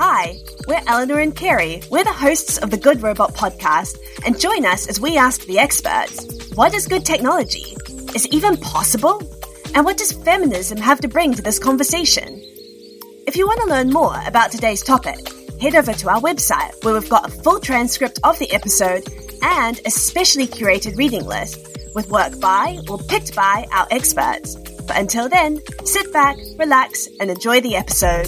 Hi, we're Eleanor and Kerry. We're the hosts of the Good Robot podcast, and join us as we ask the experts, what is good technology? Is it even possible? And what does feminism have to bring to this conversation? If you want to learn more about today's topic, head over to our website where we've got a full transcript of the episode and a specially curated reading list with work by or picked by our experts. But until then, sit back, relax, and enjoy the episode.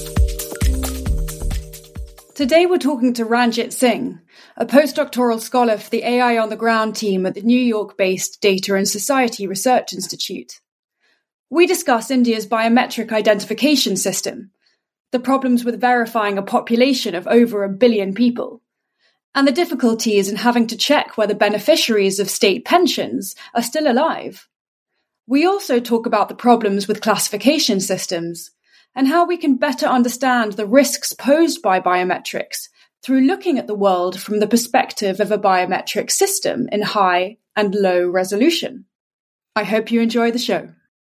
Today we're talking to Ranjit Singh, a postdoctoral scholar for the AI on the Ground team at the New York-based Data and Society Research Institute. We discuss India's biometric identification system, the problems with verifying a population of over 1 billion people, and the difficulties in having to check whether beneficiaries of state pensions are still alive. We also talk about the problems with classification systems and how we can better understand the risks posed by biometrics through looking at the world from the perspective of a biometric system in high and low resolution. I hope you enjoy the show.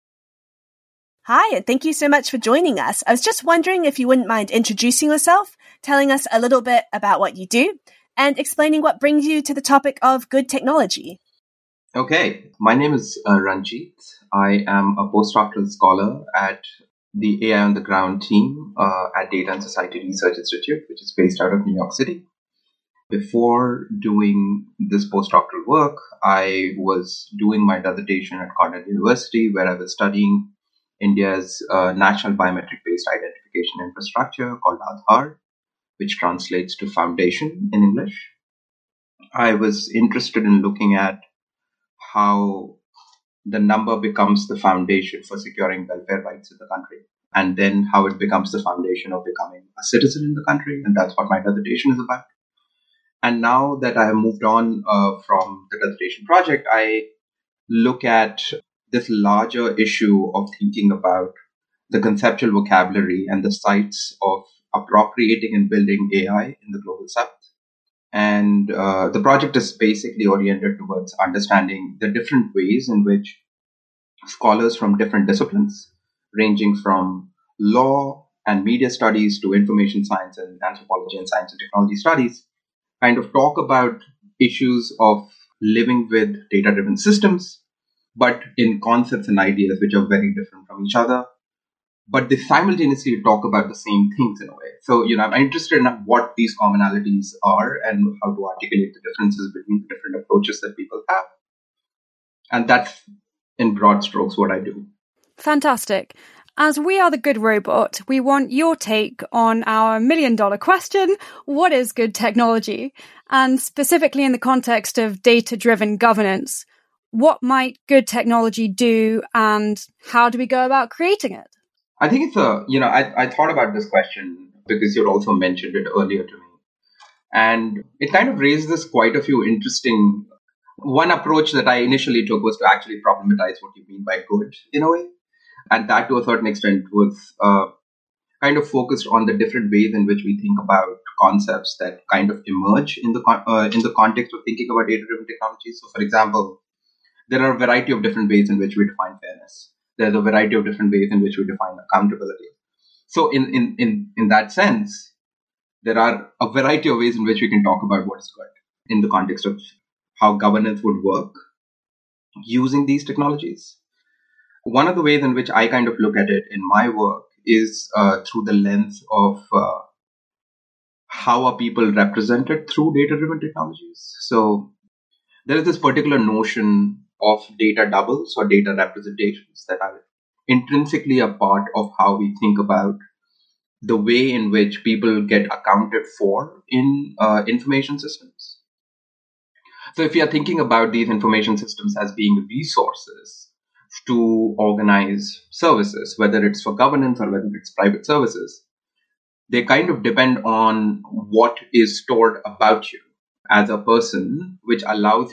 Hi, and thank you so much for joining us. I was just wondering if you wouldn't mind introducing yourself, telling us a little bit about what you do, and explaining what brings you to the topic of good technology. Okay, my name is Ranjit. I am a postdoctoral scholar at the AI on the Ground team at Data and Society Research Institute, which is based out of New York City. Before doing this postdoctoral work, I was doing my dissertation at Cornell University, where I was studying India's national biometric-based identification infrastructure called Aadhaar, which translates to foundation in English. I was interested in looking at how the number becomes the foundation for securing welfare rights in the country, and then how it becomes the foundation of becoming a citizen in the country, and that's what my dissertation is about. And now that I have moved on from the dissertation project, I look at this larger issue of thinking about the conceptual vocabulary and the sites of appropriating and building AI in the global south. And the project is basically oriented towards understanding the different ways in which scholars from different disciplines, ranging from law and media studies to information science and anthropology and science and technology studies, kind of talk about issues of living with data-driven systems, but in concepts and ideas which are very different from each other. But they simultaneously talk about the same things in a way. So, I'm interested in what these commonalities are and how to articulate the differences between the different approaches that people have. And that's, in broad strokes, what I do. Fantastic. As we are the Good Robot, we want your take on our $1 million question, what is good technology? And specifically in the context of data-driven governance, what might good technology do and how do we go about creating it? I think it's I thought about this question because you also mentioned it earlier to me. And it kind of raises quite a few interesting... One approach that I initially took was to actually problematize what you mean by good in a way. And that to a certain extent was kind of focused on the different ways in which we think about concepts that kind of emerge in the context of thinking about data-driven technologies. So, for example, there are a variety of different ways in which we define fairness. There's a variety of different ways in which we define accountability. So in that sense, there are a variety of ways in which we can talk about what is good in the context of how governance would work using these technologies. One of the ways in which I kind of look at it in my work is through the lens of how are people represented through data-driven technologies. So there is this particular notion of data doubles or data representations that are intrinsically a part of how we think about the way in which people get accounted for in information systems. So if you are thinking about these information systems as being resources to organize services, whether it's for governance or whether it's private services, they kind of depend on what is stored about you as a person, which allows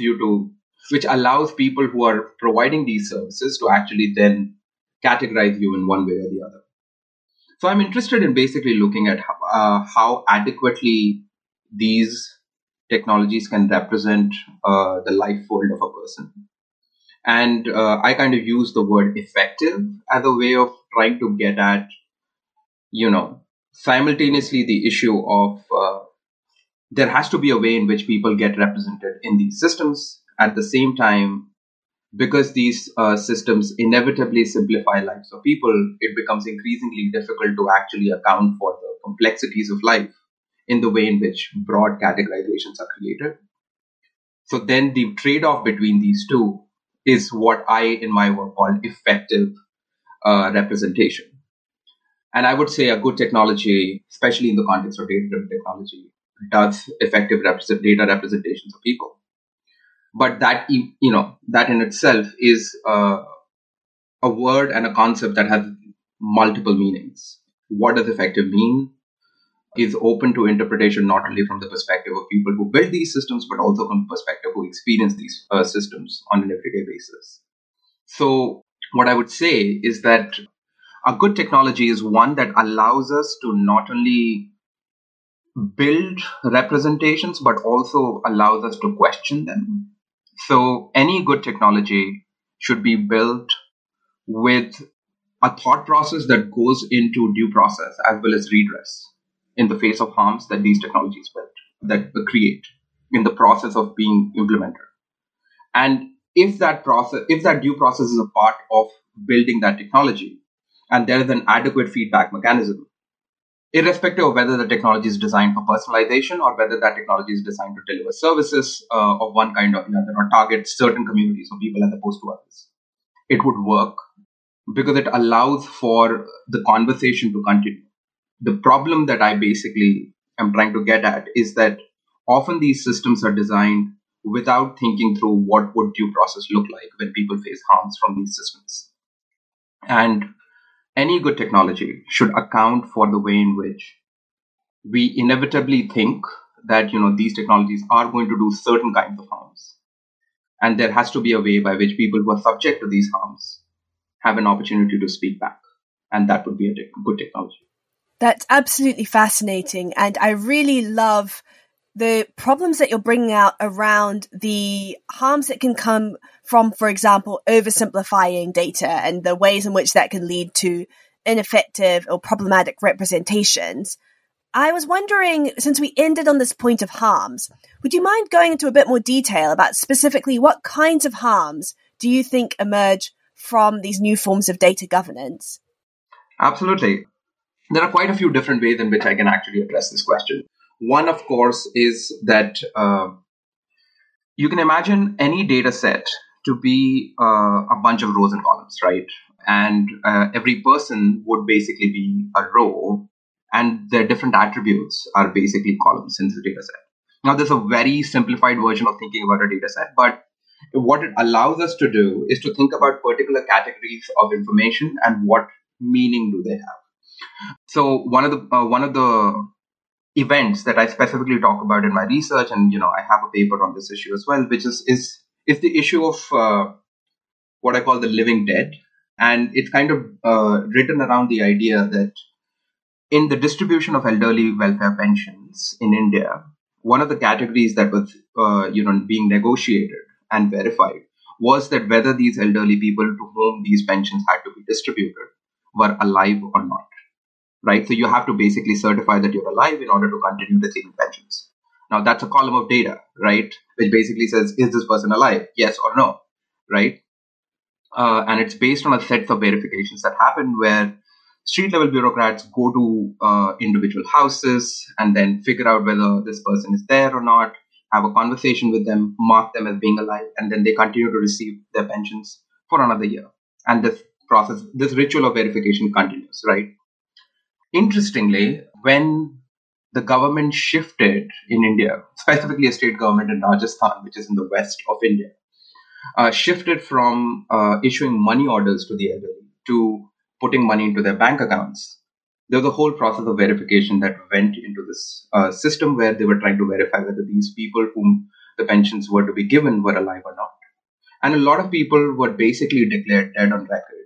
people who are providing these services to actually then categorize you in one way or the other. So I'm interested in basically looking at how adequately these technologies can represent the life world of a person. And I kind of use the word effective as a way of trying to get at, simultaneously the issue of there has to be a way in which people get represented in these systems. At the same time, because these systems inevitably simplify lives of people, it becomes increasingly difficult to actually account for the complexities of life in the way in which broad categorizations are created. So then the trade-off between these two is what I, in my work, call effective representation. And I would say a good technology, especially in the context of data-driven technology, does effective data representations of people. But that, that in itself is a word and a concept that has multiple meanings. What does effective mean is open to interpretation, not only from the perspective of people who build these systems, but also from the perspective who experience these systems on an everyday basis. So what I would say is that a good technology is one that allows us to not only build representations, but also allows us to question them. So any good technology should be built with a thought process that goes into due process as well as redress in the face of harms that these technologies that create in the process of being implemented. And if that due process is a part of building that technology, and there is an adequate feedback mechanism, irrespective of whether the technology is designed for personalization or whether that technology is designed to deliver services of one kind or another or target certain communities of people as opposed to others, it would work because it allows for the conversation to continue. The problem that I basically am trying to get at is that often these systems are designed without thinking through what would due process look like when people face harms from these systems. And any good technology should account for the way in which we inevitably think that these technologies are going to do certain kinds of harms, and there has to be a way by which people who are subject to these harms have an opportunity to speak back, and that would be a good technology. That's absolutely fascinating, and I really love the problems that you're bringing out around the harms that can come from, for example, oversimplifying data and the ways in which that can lead to ineffective or problematic representations. I was wondering, since we ended on this point of harms, would you mind going into a bit more detail about specifically what kinds of harms do you think emerge from these new forms of data governance? Absolutely. There are quite a few different ways in which I can actually address this question. One, of course, is that you can imagine any data set to be a bunch of rows and columns, right? And every person would basically be a row, and their different attributes are basically columns in the data set. Now, there's a very simplified version of thinking about a data set, but what it allows us to do is to think about particular categories of information and what meaning do they have. So one of the events that I specifically talk about in my research, and I have a paper on this issue as well, which is the issue of what I call the living dead, and it's kind of written around the idea that in the distribution of elderly welfare pensions in India, one of the categories that was being negotiated and verified was that whether these elderly people to whom these pensions had to be distributed were alive or not. Right? So you have to basically certify that you're alive in order to continue receiving pensions. Now that's a column of data, right? Which basically says, is this person alive? Yes or no, right? And it's based on a set of verifications that happen where street level bureaucrats go to individual houses and then figure out whether this person is there or not, have a conversation with them, mark them as being alive, and then they continue to receive their pensions for another year. And this ritual of verification continues, right? Interestingly, when the government shifted in India, specifically a state government in Rajasthan, which is in the west of India, shifted from issuing money orders to the elderly to putting money into their bank accounts, there was a whole process of verification that went into this system where they were trying to verify whether these people whom the pensions were to be given were alive or not. And a lot of people were basically declared dead on record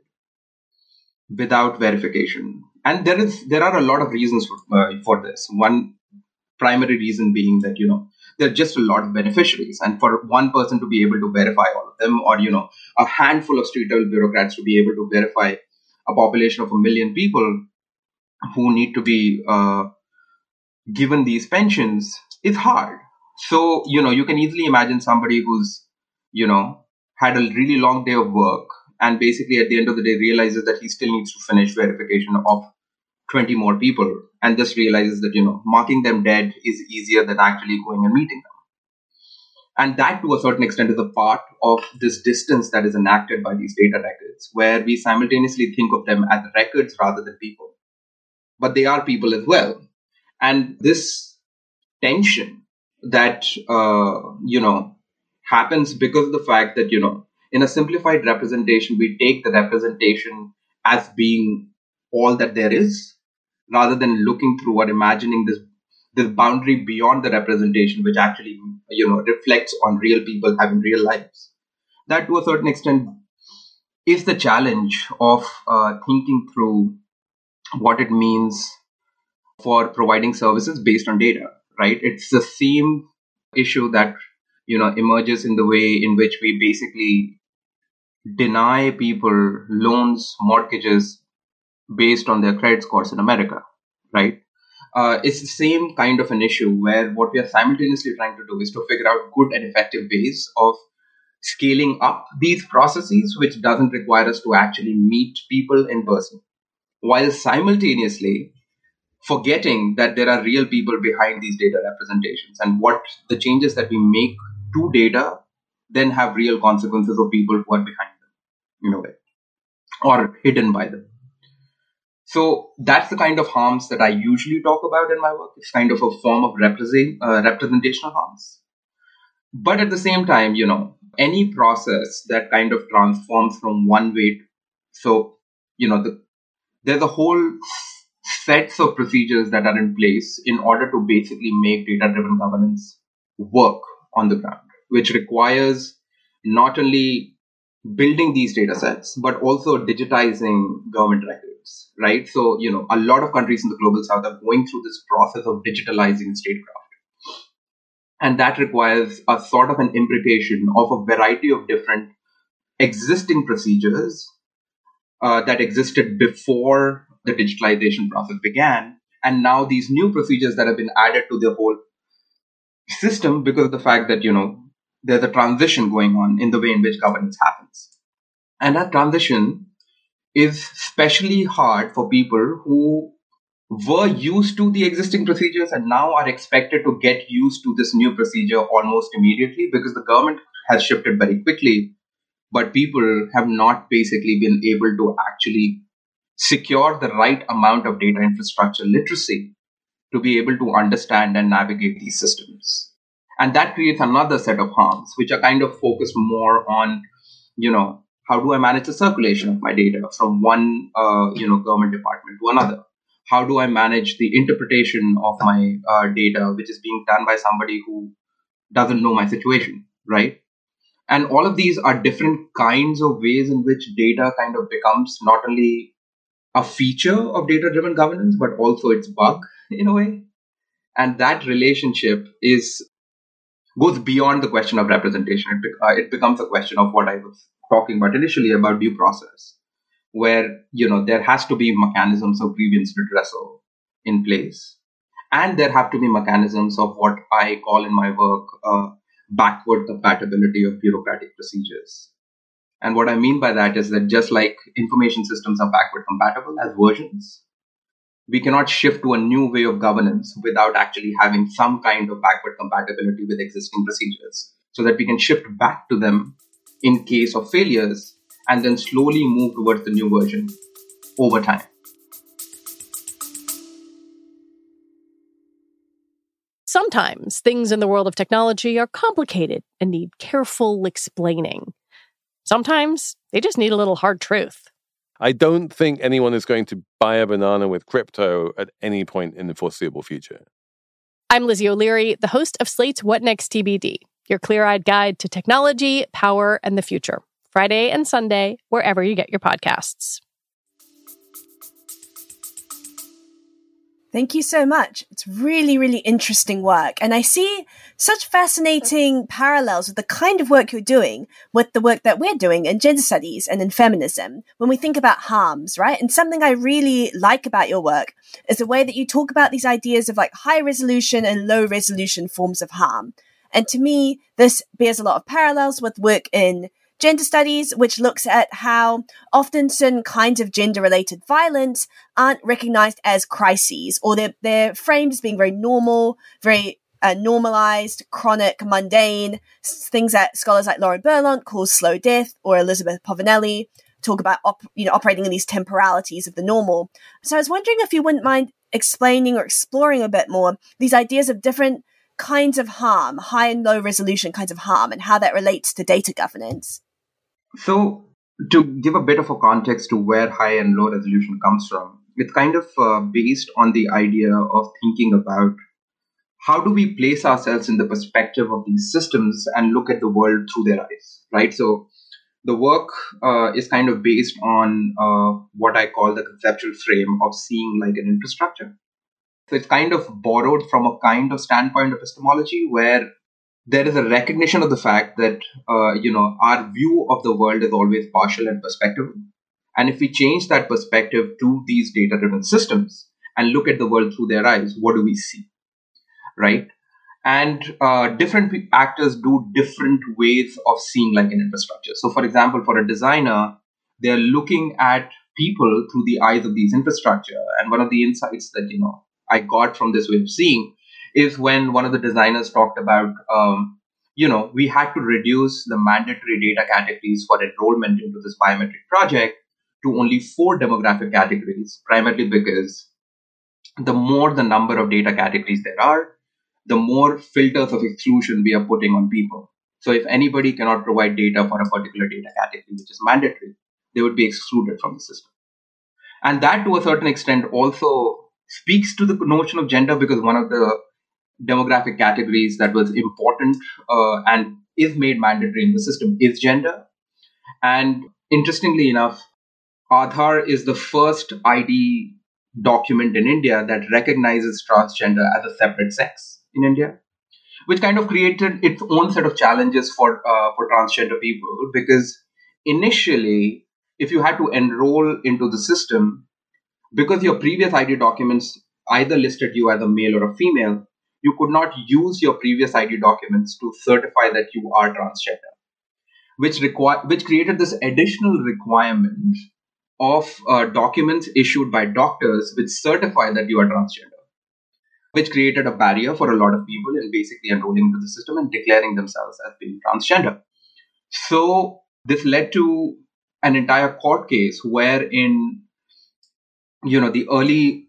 without verification. And there are a lot of reasons for this. One primary reason being that, there are just a lot of beneficiaries. And for one person to be able to verify all of them, or, a handful of street level bureaucrats to be able to verify a population of 1 million people, who need to be given these pensions is hard. So, you can easily imagine somebody who's, had a really long day of work and basically at the end of the day realizes that he still needs to finish verification of 20 more people and just realizes that, marking them dead is easier than actually going and meeting them. And that, to a certain extent, is a part of this distance that is enacted by these data records, where we simultaneously think of them as records rather than people. But they are people as well. And this tension that, happens because of the fact that, in a simplified representation, we take the representation as being all that there is, rather than looking through or imagining this boundary beyond the representation, which actually, reflects on real people having real lives. That, to a certain extent, is the challenge of thinking through what it means for providing services based on data, right? It's the same issue that, emerges in the way in which we basically deny people loans, mortgages based on their credit scores in America, right? It's the same kind of an issue where what we are simultaneously trying to do is to figure out good and effective ways of scaling up these processes, which doesn't require us to actually meet people in person, while simultaneously forgetting that there are real people behind these data representations, and what the changes that we make to data then have real consequences of people who are behind them, in a way, or hidden by them. So that's the kind of harms that I usually talk about in my work. It's kind of a form of representational harms. But at the same time, any process that kind of transforms from one way, so, there's a whole sets of procedures that are in place in order to basically make data-driven governance work on the ground, which requires not only building these data sets, but also digitizing government records, right? So, a lot of countries in the global south are going through this process of digitalizing statecraft. And that requires a sort of an imbrication of a variety of different existing procedures that existed before the digitalization process began. And now these new procedures that have been added to the whole system because of the fact that, there's a transition going on in the way in which governance happens. And that transition is especially hard for people who were used to the existing procedures and now are expected to get used to this new procedure almost immediately, because the government has shifted very quickly, but people have not basically been able to actually secure the right amount of data infrastructure literacy to be able to understand and navigate these systems. And that creates another set of harms, which are kind of focused more on, how do I manage the circulation of my data from one, government department to another? How do I manage the interpretation of my data, which is being done by somebody who doesn't know my situation, right? And all of these are different kinds of ways in which data kind of becomes not only a feature of data-driven governance, but also its bug in a way. And that relationship goes beyond the question of representation. It becomes a question of what I was talking about initially about due process, where, there has to be mechanisms of grievance redressal in place. And there have to be mechanisms of what I call in my work, backward compatibility of bureaucratic procedures. And what I mean by that is that just like information systems are backward compatible as versions, we cannot shift to a new way of governance without actually having some kind of backward compatibility with existing procedures, so that we can shift back to them in case of failures and then slowly move towards the new version over time. Sometimes things in the world of technology are complicated and need careful explaining. Sometimes they just need a little hard truth. I don't think anyone is going to buy a banana with crypto at any point in the foreseeable future. I'm Lizzie O'Leary, the host of Slate's What Next TBD, your clear-eyed guide to technology, power, and the future. Friday and Sunday, wherever you get your podcasts. Thank you so much. It's really, really interesting work. And I see such fascinating parallels with the kind of work you're doing with the work that we're doing in gender studies and in feminism when we think about harms, right? And something I really like about your work is the way that you talk about these ideas of like high resolution and low resolution forms of harm. And to me, this bears a lot of parallels with work in gender studies, which looks at how often certain kinds of gender-related violence aren't recognized as crises, or they're framed as being very normal, very normalized, chronic, mundane, things that scholars like Lauren Berlant call slow death, or Elizabeth Povinelli talk about operating in these temporalities of the normal. So I was wondering if you wouldn't mind explaining or exploring a bit more these ideas of different kinds of harm, high and low resolution kinds of harm, and how that relates to data governance. So, to give a bit of a context to where high and low resolution comes from, it's kind of based on the idea of thinking about how do we place ourselves in the perspective of these systems and look at the world through their eyes, right? So, the work is kind of based on what I call the conceptual frame of seeing like an infrastructure. So, it's kind of borrowed from a kind of standpoint of epistemology where there is a recognition of the fact that, our view of the world is always partial and perspective. And if we change that perspective to these data-driven systems and look at the world through their eyes, what do we see, right? And different actors do different ways of seeing like an infrastructure. So, for example, for a designer, they're looking at people through the eyes of these infrastructure. And one of the insights that, I got from this way of seeing is when one of the designers talked about, we had to reduce the mandatory data categories for enrollment into this biometric project to only 4 demographic categories, primarily because the more the number of data categories there are, the more filters of exclusion we are putting on people. So if anybody cannot provide data for a particular data category, which is mandatory, they would be excluded from the system. And that, to a certain extent, also speaks to the notion of gender, because one of the demographic categories that was important and is made mandatory in the system is gender. And interestingly enough, Aadhaar is the first ID document in India that recognizes transgender as a separate sex in India, which kind of created its own set of challenges for transgender people, because initially, if you had to enroll into the system, because your previous ID documents either listed you as a male or a female, you could not use your previous ID documents to certify that you are transgender, which created this additional requirement of documents issued by doctors which certify that you are transgender, which created a barrier for a lot of people in basically enrolling into the system and declaring themselves as being transgender. So this led to an entire court case wherein, the early,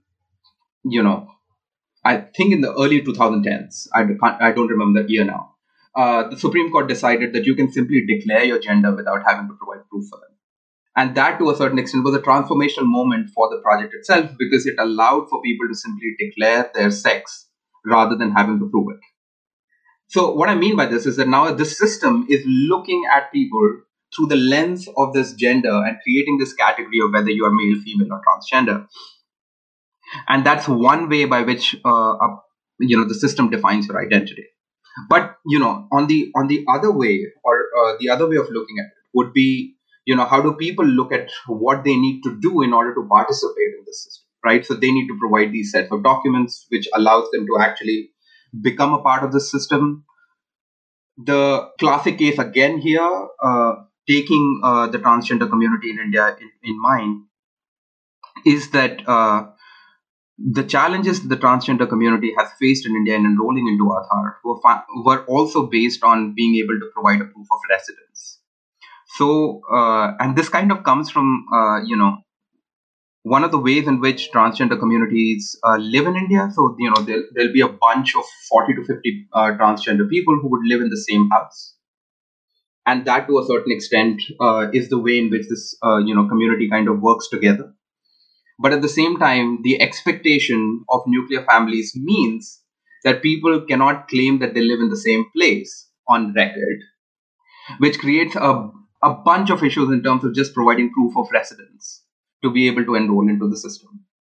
I think in the early 2010s, I don't remember the year now, the Supreme Court decided that you can simply declare your gender without having to provide proof for them. And that, to a certain extent, was a transformational moment for the project itself, because it allowed for people to simply declare their sex rather than having to prove it. So what I mean by this is that now this system is looking at people through the lens of this gender and creating this category of whether you are male, female, or transgender. And that's one way by which the system defines your identity. But on the other way, or the other way of looking at it would be, how do people look at what they need to do in order to participate in the system, right? So they need to provide these sets of documents which allows them to actually become a part of the system. The classic case again here, taking the transgender community in India in mind, is that the challenges the transgender community has faced in India in enrolling into Aadhaar were also based on being able to provide a proof of residence. So, and this kind of comes from, one of the ways in which transgender communities live in India. So, there'll be a bunch of 40 to 50 transgender people who would live in the same house. And that, to a certain extent, is the way in which this, community kind of works together. But at the same time, the expectation of nuclear families means that people cannot claim that they live in the same place on record, which creates a bunch of issues in terms of just providing proof of residence to be able to enroll into the system.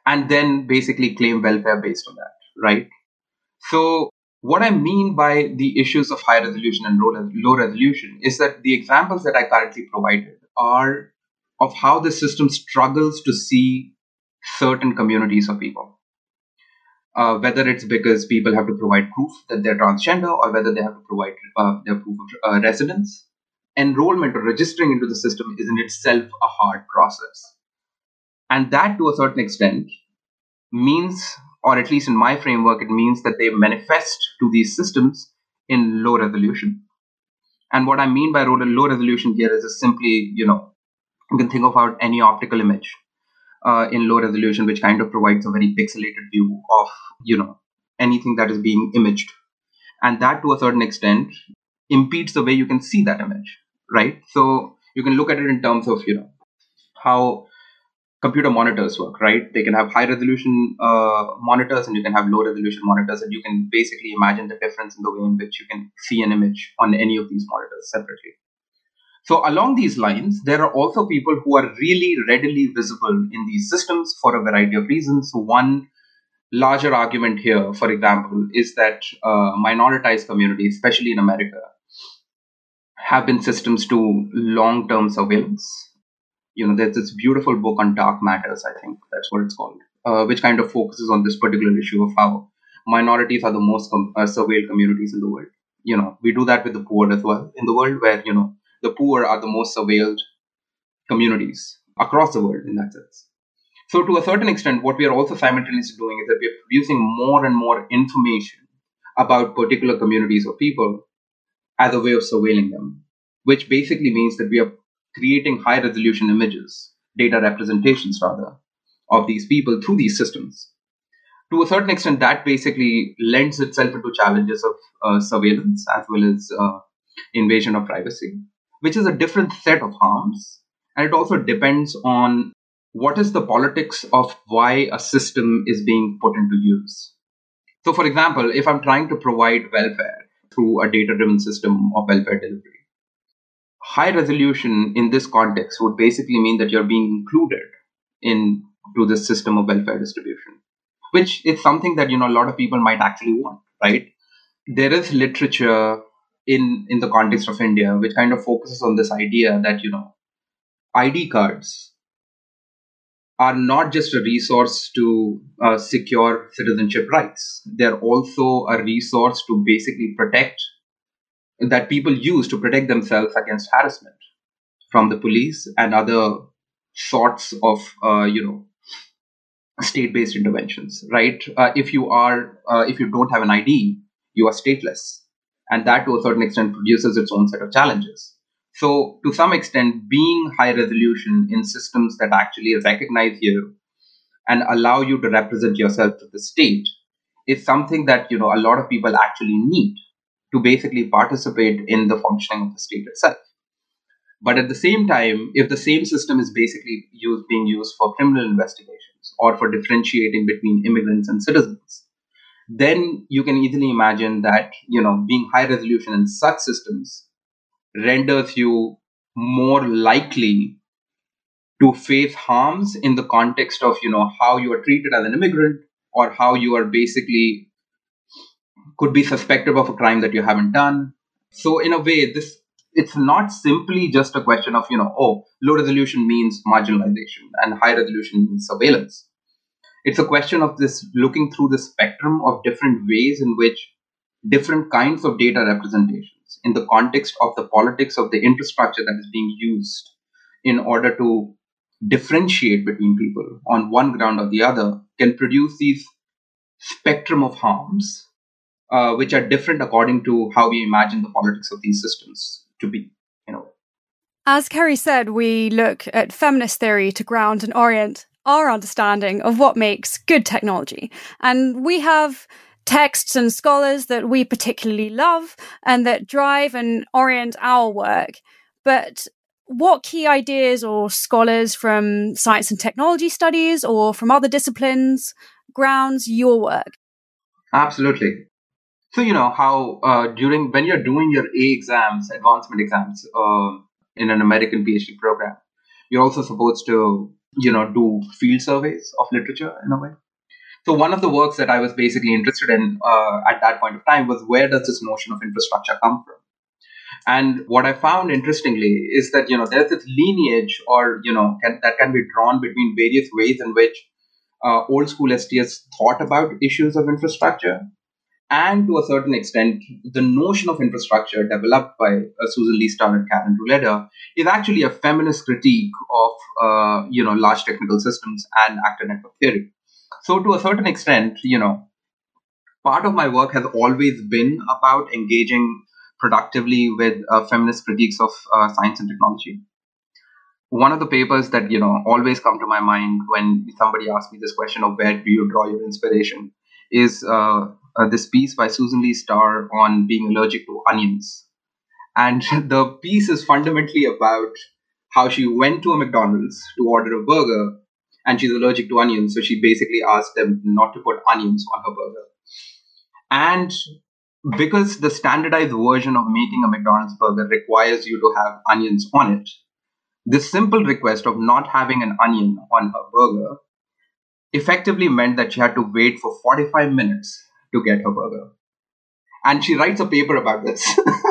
and then basically claim welfare based on that, right? So what I mean by the issues of high resolution and low resolution is that the examples that I currently provided are of how the system struggles to see certain communities of people. Whether it's because people have to provide proof that they're transgender, or whether they have to provide their proof of residence. Enrollment or registering into the system is in itself a hard process. And that, to a certain extent, means, or at least in my framework, it means that they manifest to these systems in low resolution. And what I mean by low resolution here is just simply, you can think about any optical image in low resolution, which kind of provides a very pixelated view of, anything that is being imaged. And that, to a certain extent, impedes the way you can see that image, right? So you can look at it in terms of, how computer monitors work, right? They can have high resolution monitors, and you can have low resolution monitors, and you can basically imagine the difference in the way in which you can see an image on any of these monitors separately. So along these lines, there are also people who are really readily visible in these systems for a variety of reasons. So one larger argument here, for example, is that minoritized communities, especially in America, have been systems to long-term surveillance. There's this beautiful book on dark matters, I think that's what it's called, which kind of focuses on this particular issue of how minorities are the most surveilled communities in the world. We do that with the poor as well in the world, where, the poor are the most surveilled communities across the world in that sense. So to a certain extent, what we are also simultaneously doing is that we are producing more and more information about particular communities of people as a way of surveilling them, which basically means that we are creating high resolution images, data representations rather, of these people through these systems. To a certain extent, that basically lends itself into challenges of surveillance as well as invasion of privacy, which is a different set of harms. And it also depends on what is the politics of why a system is being put into use. So, for example, if I'm trying to provide welfare through a data-driven system of welfare delivery, high resolution in this context would basically mean that you're being included into the system of welfare distribution, which is something that, a lot of people might actually want, right? There is literature in the context of India, which kind of focuses on this idea that, ID cards are not just a resource to secure citizenship rights. They're also a resource to basically protect, that people use to protect themselves against harassment from the police and other sorts of, state-based interventions, right? If you don't have an ID, you are stateless. And that, to a certain extent, produces its own set of challenges. So, to some extent, being high resolution in systems that actually recognize you and allow you to represent yourself to the state is something that, a lot of people actually need to basically participate in the functioning of the state itself. But at the same time, if the same system is basically being used for criminal investigations or for differentiating between immigrants and citizens, then you can easily imagine that, being high resolution in such systems renders you more likely to face harms in the context of, how you are treated as an immigrant, or how you are basically could be suspected of a crime that you haven't done. So in a way, it's not simply just a question of, low resolution means marginalization and high resolution means surveillance. It's a question of this looking through the spectrum of different ways in which different kinds of data representations in the context of the politics of the infrastructure that is being used in order to differentiate between people on one ground or the other can produce these spectrum of harms, which are different according to how we imagine the politics of these systems to be. As Kerry said, we look at feminist theory to ground and orient our understanding of what makes good technology. And we have texts and scholars that we particularly love and that drive and orient our work. But what key ideas or scholars from science and technology studies or from other disciplines grounds your work? Absolutely. So, how when you're doing your advancement exams in an American PhD program, you're also supposed to do field surveys of literature in a way. So one of the works that I was basically interested in at that point of time was, where does this notion of infrastructure come from? And what I found interestingly is that, there's this lineage, or, that can be drawn between various ways in which old school STS thought about issues of infrastructure. And to a certain extent, the notion of infrastructure developed by Susan Leigh-Starr and Karen Rouleda is actually a feminist critique of, large technical systems and actor network theory. So to a certain extent, part of my work has always been about engaging productively with feminist critiques of science and technology. One of the papers that, always come to my mind when somebody asks me this question of where do you draw your inspiration is this piece by Susan Leigh-Starr on being allergic to onions. And the piece is fundamentally about how she went to a McDonald's to order a burger, and she's allergic to onions. So she basically asked them not to put onions on her burger. And because the standardized version of making a McDonald's burger requires you to have onions on it, this simple request of not having an onion on her burger effectively meant that she had to wait for 45 minutes to get her burger. And she writes a paper about this.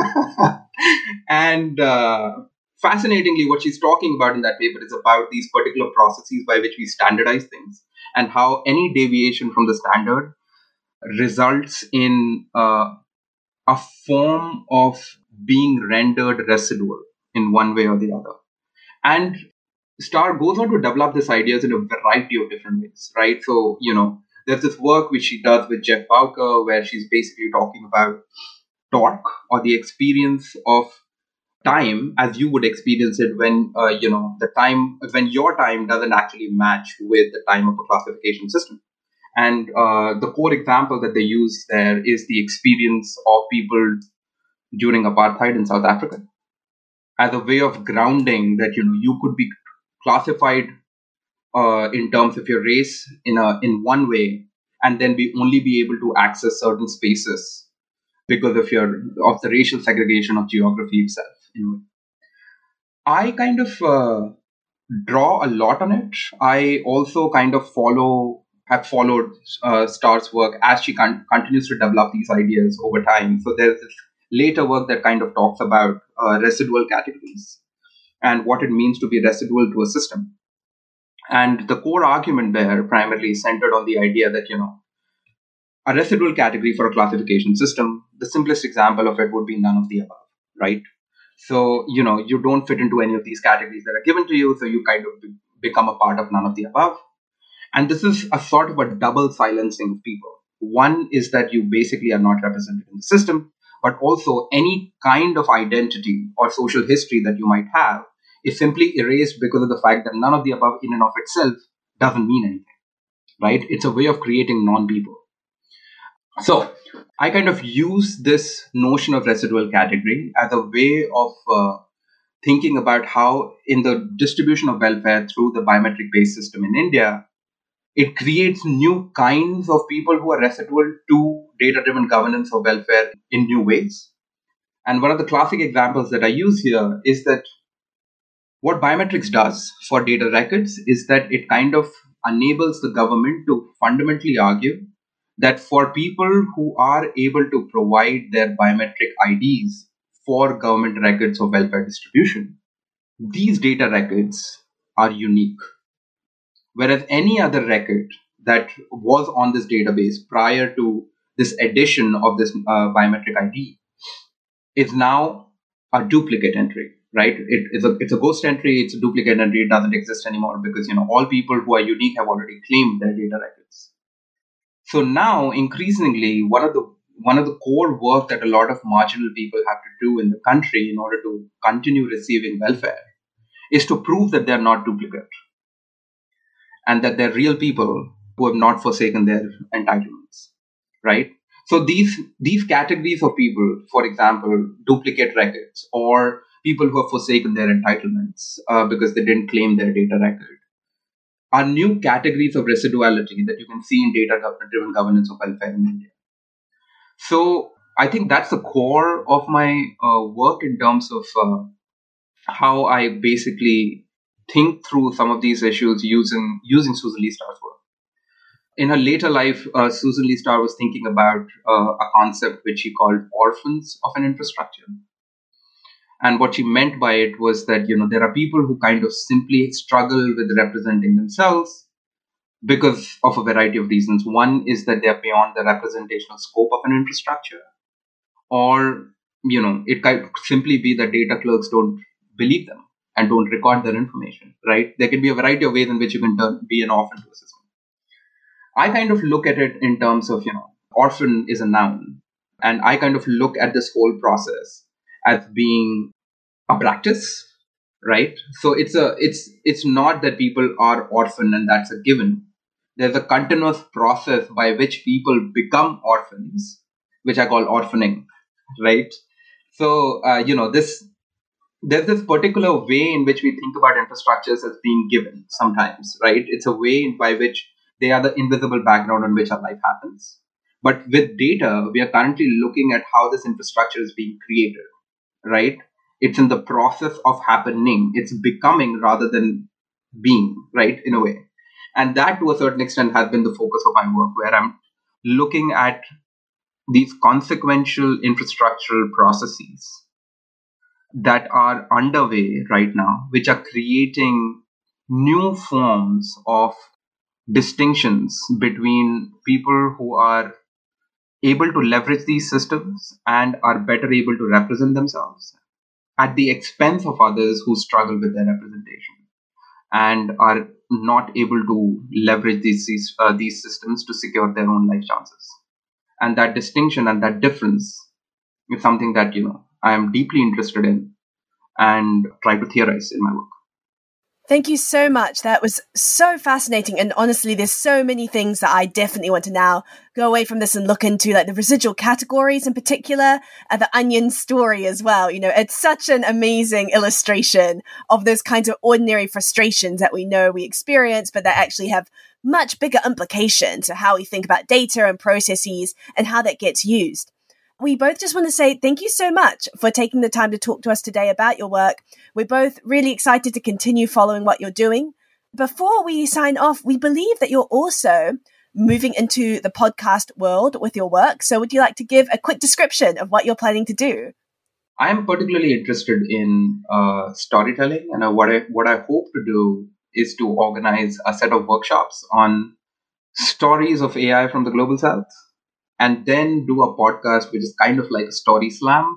And fascinatingly, what she's talking about in that paper is about these particular processes by which we standardize things, and how any deviation from the standard results in a form of being rendered residual in one way or the other. And Starr goes on to develop these ideas in a variety of different ways, right? So, there's this work which she does with Jeff Bowker, where she's basically talking about torque, or the experience of time as you would experience it when, when your time doesn't actually match with the time of a classification system. And the core example that they use there is the experience of people during apartheid in South Africa, as a way of grounding that, you could be classified in terms of your race in one way, and then only be able to access certain spaces because of the racial segregation of geography itself. I kind of draw a lot on it. I also kind of have followed Starr's work as she continues to develop these ideas over time. So there's this later work that kind of talks about residual categories and what it means to be residual to a system. And the core argument there primarily centered on the idea that, a residual category for a classification system, the simplest example of it would be none of the above, right? So, you don't fit into any of these categories that are given to you, so you kind of become a part of none of the above. And this is a sort of a double silencing of people. One is that you basically are not represented in the system, but also any kind of identity or social history that you might have is simply erased because of the fact that none of the above in and of itself doesn't mean anything, right? It's a way of creating non-people. So I kind of use this notion of residual category as a way of thinking about how in the distribution of welfare through the biometric-based system in India, it creates new kinds of people who are residual to data-driven governance of welfare in new ways. And one of the classic examples that I use here is that what biometrics does for data records is that it kind of enables the government to fundamentally argue that for people who are able to provide their biometric IDs for government records of welfare distribution, these data records are unique. Whereas any other record that was on this database prior to this addition of this biometric ID is now a duplicate entry, right? It's a ghost entry, it's a duplicate entry, it doesn't exist anymore because, all people who are unique have already claimed their data records. So now, increasingly, one of the core work that a lot of marginal people have to do in the country in order to continue receiving welfare is to prove that they're not duplicate and that they're real people who have not forsaken their entitlements, right? So these categories of people, for example, duplicate records or people who have forsaken their entitlements because they didn't claim their data record, are new categories of residuality that you can see in data-driven governance of welfare in India. So I think that's the core of my work in terms of how I basically think through some of these issues using Susan Lee-Star's work. In her later life, Susan Lee-Star was thinking about a concept which she called orphans of an infrastructure. And what she meant by it was that, there are people who kind of simply struggle with representing themselves because of a variety of reasons. One is that they're beyond the representational scope of an infrastructure. Or, it could simply be that data clerks don't believe them and don't record their information, right? There can be a variety of ways in which you can be an orphan to a system. I kind of look at it in terms of, orphan is a noun. And I kind of look at this whole process as being a practice, right? So it's not that people are orphan and that's a given. There's a continuous process by which people become orphans, which I call orphaning, right? So, there's this particular way in which we think about infrastructures as being given sometimes, right? It's a way by which they are the invisible background on which our life happens. But with data, we are currently looking at how this infrastructure is being created, right? It's in the process of happening. It's becoming rather than being, right, in a way. And that, to a certain extent, has been the focus of my work, where I'm looking at these consequential infrastructural processes that are underway right now, which are creating new forms of distinctions between people who are able to leverage these systems and are better able to represent themselves at the expense of others who struggle with their representation and are not able to leverage these systems to secure their own life chances. And that distinction and that difference is something that, I am deeply interested in and try to theorize in my work. Thank you so much. That was so fascinating. And honestly, there's so many things that I definitely want to now go away from this and look into, like the residual categories in particular, and the onion story as well. It's such an amazing illustration of those kinds of ordinary frustrations that we know we experience, but that actually have much bigger implications to how we think about data and processes and how that gets used. We both just want to say thank you so much for taking the time to talk to us today about your work. We're both really excited to continue following what you're doing. Before we sign off, we believe that you're also moving into the podcast world with your work. So would you like to give a quick description of what you're planning to do? I'm particularly interested in storytelling, and what I hope to do is to organize a set of workshops on stories of AI from the global south, and then do a podcast which is kind of like a story slam.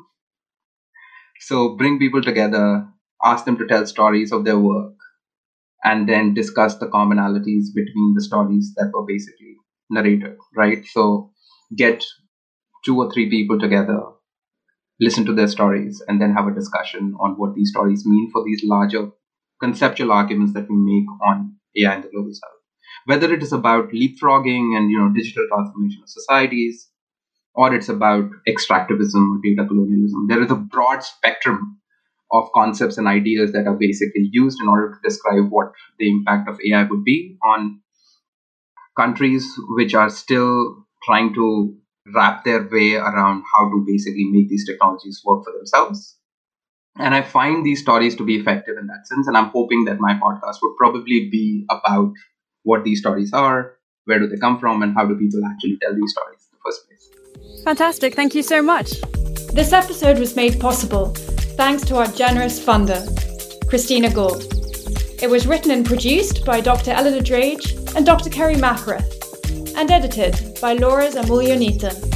So bring people together, ask them to tell stories of their work, and then discuss the commonalities between the stories that were basically narrated, right? So get 2 or 3 people together, listen to their stories, and then have a discussion on what these stories mean for these larger conceptual arguments that we make on AI in the global south. Whether it is about leapfrogging and digital transformation of societies, or it's about extractivism or data colonialism, there is a broad spectrum of concepts and ideas that are basically used in order to describe what the impact of AI would be on countries which are still trying to wrap their way around how to basically make these technologies work for themselves. And I find these stories to be effective in that sense. And I'm hoping that my podcast would probably be about what these stories are, where do they come from, and how do people actually tell these stories in the first place. Fantastic. Thank you so much. This episode was made possible thanks to our generous funder, Christina Gould. It was written and produced by Dr. Eleanor Drage and Dr. Kerry Mackerath, and edited by Laura Zamulyonita.